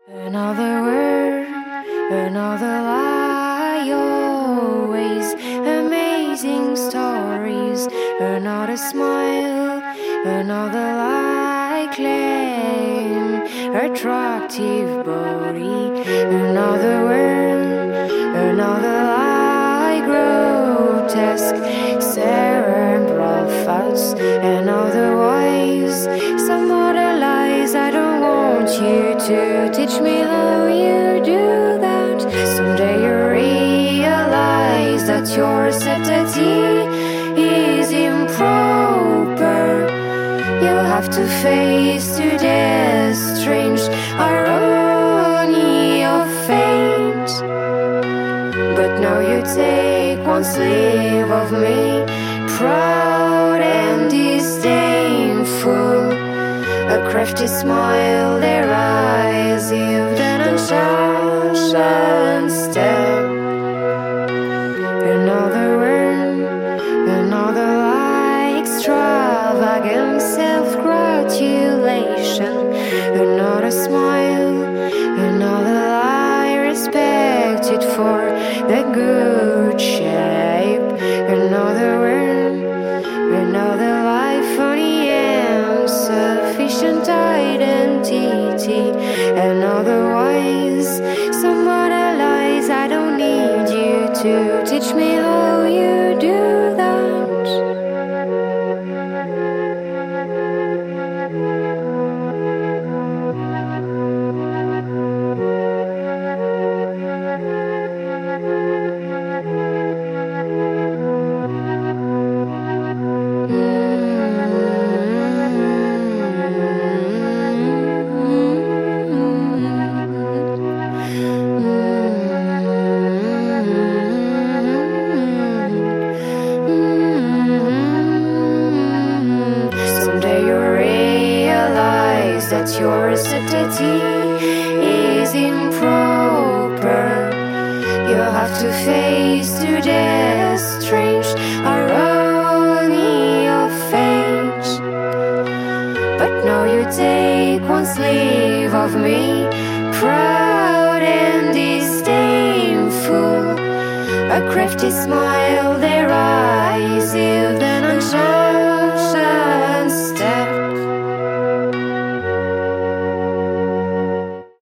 Another word, another lie, always amazing stories. Another smile, another lie, claim attractive body. Another word, another lie, grotesque cerebral thoughts. Another wise, some other lies. I don't want you to teach me how you do that. Someday you realize that your subtlety is improper. You'll have to face today's strange irony of fate. But now you take one sleeve of me, proud and disdainful. A crafty smile, their eyes, if an unconscious step. Another word, another lie, extravagant self-gratulation. Another smile, another lie, respected for the good shape. Another word, another lie, funny and sufficient identity. Another wise, some other lies. I don't need you to teach me how you do that. That your subtlety is improper. You'll have to face today's strange irony of fate. But now you take one sleeve of me, proud and disdainful. A crafty smile, their eyes, if an unsure